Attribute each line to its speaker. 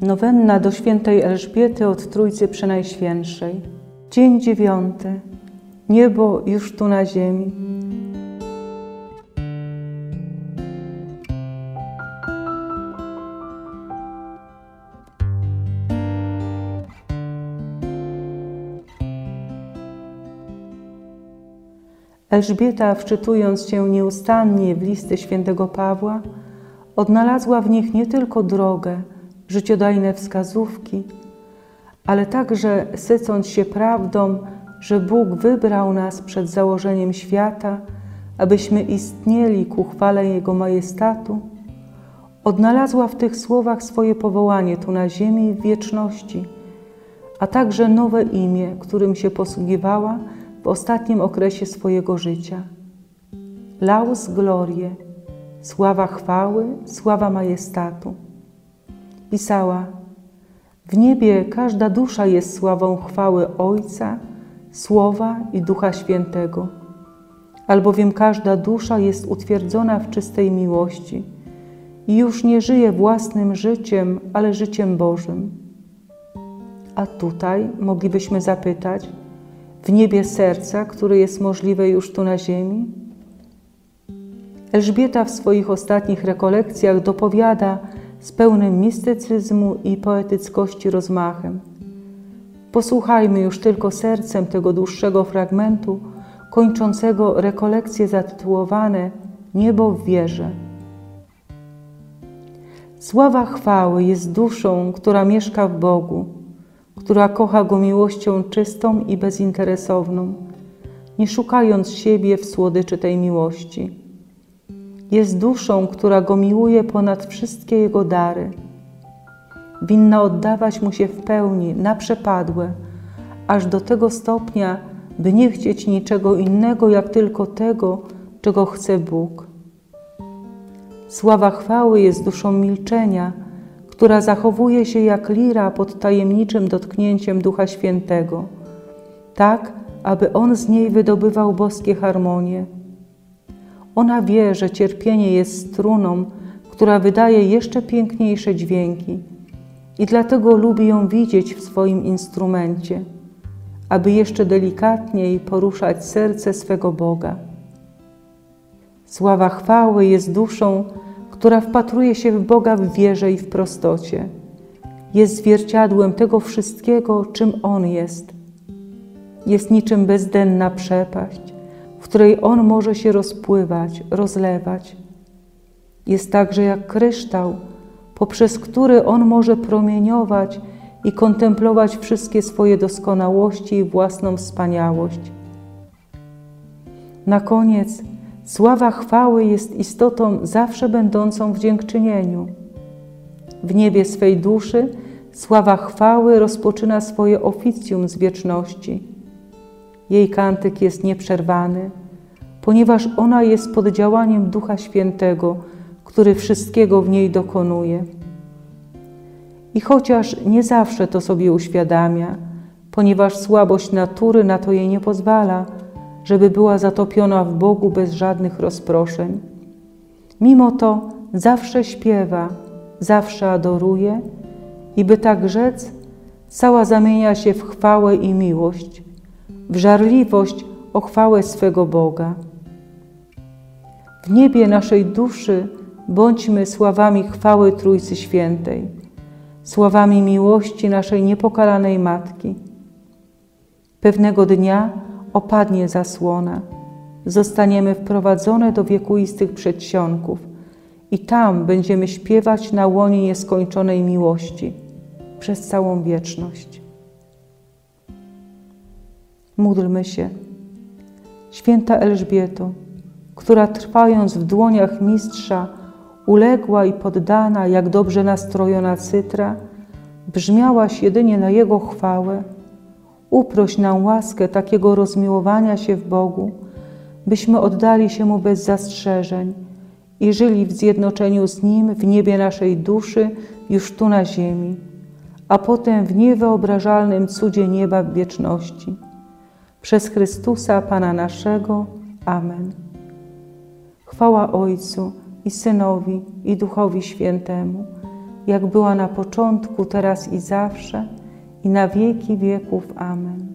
Speaker 1: Nowenna do świętej Elżbiety od Trójcy Przenajświętszej. Dzień 9. Niebo już tu na ziemi. Elżbieta, wczytując się nieustannie w listy świętego Pawła, odnalazła w nich nie tylko drogę, życiodajne wskazówki, ale także sycąc się prawdą, że Bóg wybrał nas przed założeniem świata, abyśmy istnieli ku chwale Jego majestatu, odnalazła w tych słowach swoje powołanie tu na ziemi i w wieczności, a także nowe imię, którym się posługiwała w ostatnim okresie swojego życia. Laus Gloriae, sława chwały, sława majestatu. Pisała: w niebie każda dusza jest sławą chwały Ojca, Słowa i Ducha Świętego, albowiem każda dusza jest utwierdzona w czystej miłości i już nie żyje własnym życiem, ale życiem Bożym. A tutaj moglibyśmy zapytać, w niebie serca, które jest możliwe już tu na ziemi? Elżbieta w swoich ostatnich rekolekcjach dopowiada z pełnym mistycyzmu i poetyckości rozmachem. Posłuchajmy już tylko sercem tego dłuższego fragmentu, kończącego rekolekcje zatytułowane Niebo w wierze. Sława chwały jest duszą, która mieszka w Bogu, która kocha Go miłością czystą i bezinteresowną, nie szukając siebie w słodyczy tej miłości. Jest duszą, która Go miłuje ponad wszystkie Jego dary. Winna oddawać Mu się w pełni, na przepadłe, aż do tego stopnia, by nie chcieć niczego innego, jak tylko tego, czego chce Bóg. Sława chwały jest duszą milczenia, która zachowuje się jak lira pod tajemniczym dotknięciem Ducha Świętego, tak, aby On z niej wydobywał boskie harmonie. Ona wie, że cierpienie jest struną, która wydaje jeszcze piękniejsze dźwięki i dlatego lubi ją widzieć w swoim instrumencie, aby jeszcze delikatniej poruszać serce swego Boga. Sława chwały jest duszą, która wpatruje się w Boga w wierze i w prostocie. Jest zwierciadłem tego wszystkiego, czym On jest. Jest niczym bezdenna przepaść, w której On może się rozpływać, rozlewać. Jest także jak kryształ, poprzez który On może promieniować i kontemplować wszystkie swoje doskonałości i własną wspaniałość. Na koniec, sława chwały jest istotą zawsze będącą w dziękczynieniu. W niebie swej duszy sława chwały rozpoczyna swoje oficjum z wieczności. Jej kantyk jest nieprzerwany, ponieważ ona jest pod działaniem Ducha Świętego, który wszystkiego w niej dokonuje. I chociaż nie zawsze to sobie uświadamia, ponieważ słabość natury na to jej nie pozwala, żeby była zatopiona w Bogu bez żadnych rozproszeń. Mimo to zawsze śpiewa, zawsze adoruje i by tak rzec, cała zamienia się w chwałę i miłość, w żarliwość o chwałę swego Boga. W niebie naszej duszy bądźmy sławami chwały Trójcy Świętej, sławami miłości naszej niepokalanej Matki. Pewnego dnia opadnie zasłona, zostaniemy wprowadzone do wiekuistych przedsionków i tam będziemy śpiewać na łonie nieskończonej miłości przez całą wieczność. Módlmy się. Święta Elżbieto, która trwając w dłoniach Mistrza, uległa i poddana, jak dobrze nastrojona cytra, brzmiałaś jedynie na Jego chwałę, uproś nam łaskę takiego rozmiłowania się w Bogu, byśmy oddali się Mu bez zastrzeżeń i żyli w zjednoczeniu z Nim w niebie naszej duszy już tu na ziemi, a potem w niewyobrażalnym cudzie nieba w wieczności. Przez Chrystusa Pana naszego. Amen. Chwała Ojcu i Synowi i Duchowi Świętemu, jak była na początku, teraz i zawsze, i na wieki wieków. Amen.